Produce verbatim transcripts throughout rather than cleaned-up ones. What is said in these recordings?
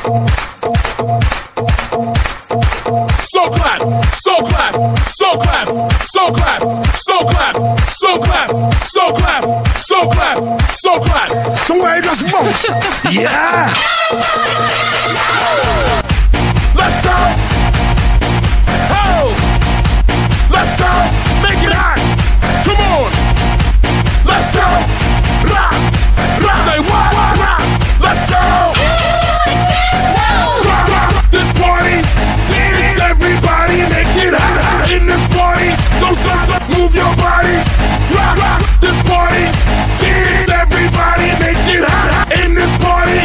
So clap, so clap, so clap, so clap, so clap, so clap, so clap, so clap, so clap. Somewhere just bounce. Yeah. Let's go. Oh. Let's go. Make it hot. Come on. Let's go. Rock. Rock. Say what? Rock. Let's go. Rock, rock. This party. Dance everybody. Make it hot in this party. Don't stop. stop. Move your body. Rock. Rock. This party. Dance everybody. Make it hot in this party.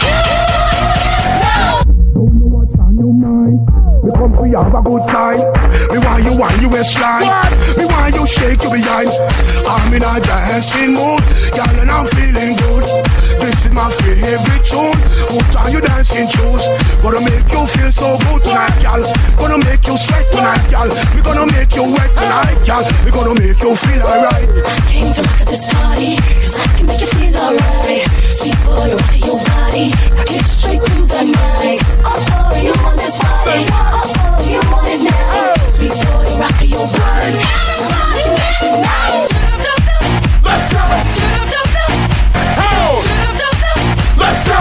Don't know what's on your mind. We come for you, have a good time. Me want you want you waistline. Me want you shake your behind. I'm in a dancing mood, girl, and I'm feeling good. This is my favorite tune. Put on your dancing shoes. Gonna make you feel so good tonight, girl. Gonna make you sweat tonight, girl. We gonna make you wet tonight, girl. We gonna make you feel alright. I came to rock at this party, cause I can make you feel alright. Sweet boy, rock your body, rock it straight through the night. Oh, oh, you want this party? Oh, oh, you want it now? Sweet boy, rock your body, so I can make it tonight. Let's go. Oh. Let's go.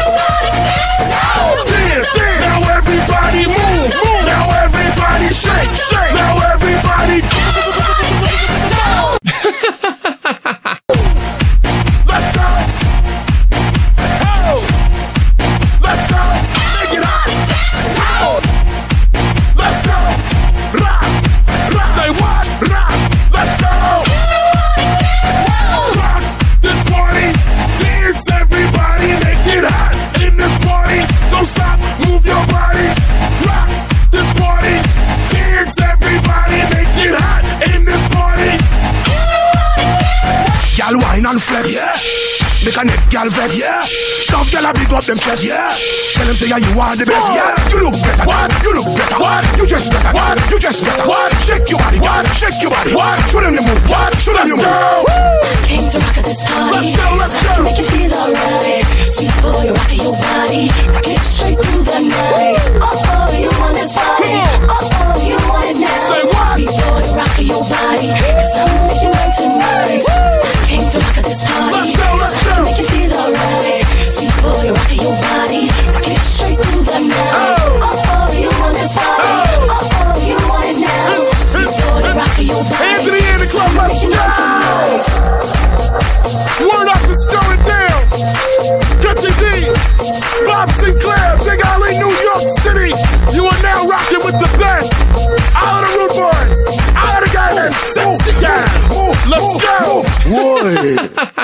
Dance, dance. Now everybody move, move. Now everybody shake, shake. Now everybody. Let's go. Oh. Let's go. Make it hot. Oh. Let's go. Rock. Rock. Say what? Rock. Let's go. Rock this party. Dance everybody. Make it hot in this party. Don't stop. Move your body. Rock this party. Dance everybody. Make it hot in this party. Girl, wine and flex. Yeah. Make a neck, girl, vex. Yeah. Tough girl, I big up them chest. Yeah. Tell them say yeah, you are the best. Yeah. You look better. What? You look better. What? You just better. What? You just better. What? Shake your body. What? Shake your body. What? Show them you move. What? Show them you move. I came to rock at this party. Let's go, let's so I can go. make you feel alright. Sweet boy, rock your body, rock it straight through the night. Oh, oh, you want this party? Oh, oh, you want it now? Say what? Sweet boy, rock your body, cause I'm gonna make you mine tonight. I came to rock at this party. Let's go, let's so I can go. make you feel alright. Sweet boy, rock your body, rock it straight through the night. Oh. Oh, oh, you want this party? Oh. Oh, oh, you want it now? Sweet boy, rock your body. Hands in the air in the club, let's Make you mine tonight. Word up is going down. Gutsy D, Bob Sinclair, Big Alley, New York City. You are now rocking with the best. Out of the root boy. Out of the guy that's sexy guy. Let's go. Boy.